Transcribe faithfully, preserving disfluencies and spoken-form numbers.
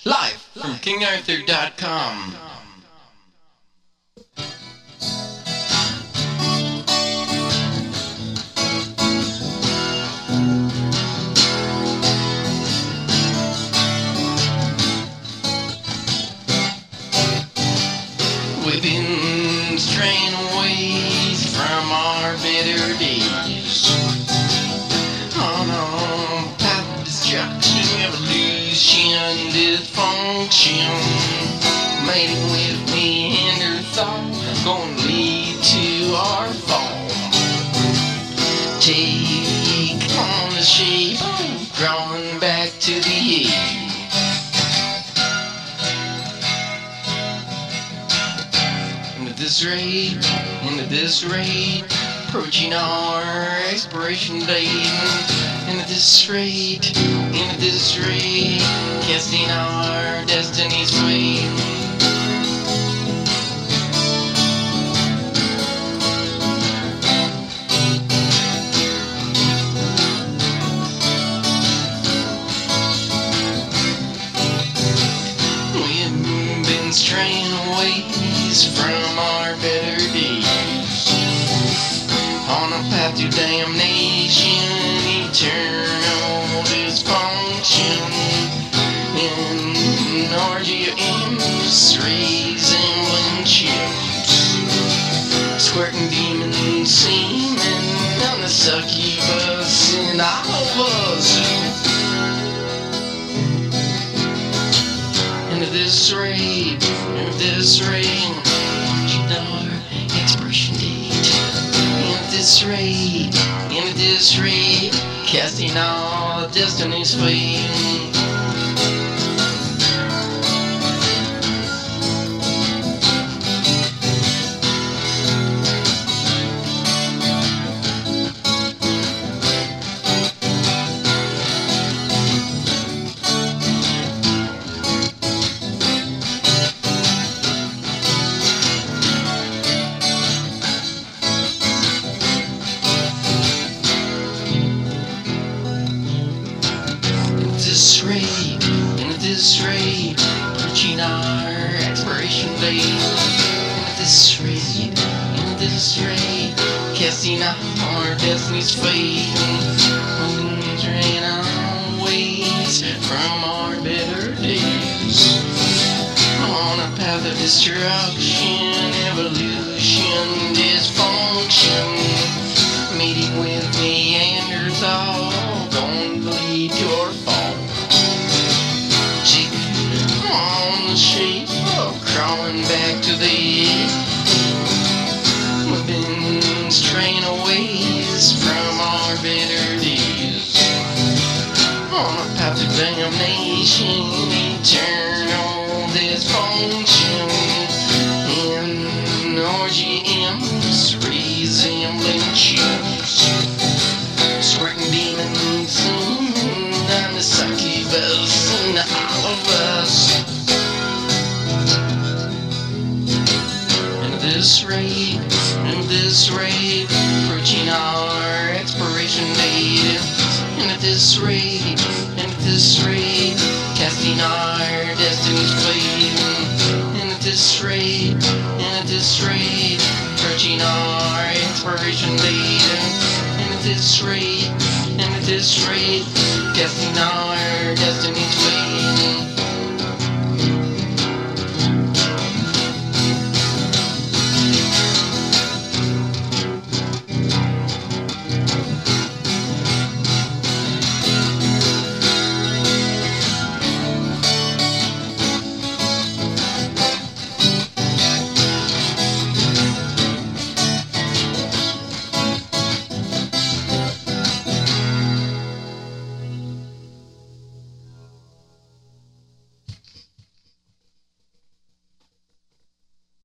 Live from king arthur dot com. We've been straying away from our better days, on a path of destruction, evolution, dysfunction. Mating with Neanderthal, gonna lead to our fall. Take on the shape of crawling back to the ape. And at this rate, and at this rate, approaching our expiration date. And at this rate, and at this rate, casting our destiny's fate. We've been straying ways from our better days, on a path to damnation, eternal dysfunction, in orgy of imps, resembling chips, squirting demon semen on the succubus and all of us. And at this rate, and at this rate, our expiration date. And at this rate, and at this rate, casting all destiny's fate. This rate, and at this rate, approaching our expiration date. And at this rate, and at this rate, casting our destiny's fate. Moving train our ways from our better days, on a path of destruction, evolution, dysfunction. Meeting with Neanderthal, gonna lead to our fall. On the shape of crawling back to the ape. We've been straying away from our better days, on a path to damnation, eternal dysfunction, in orgy imps, resembling chips, squirting demons semen on the succubus and all of us. And at this rate, and at this rate, approaching our expiration date. And at this rate, and at this rate, casting our destiny's fate. And at this rate, and at this rate, approaching our expiration date. And at this rate, and at this rate, casting our destiny's fate.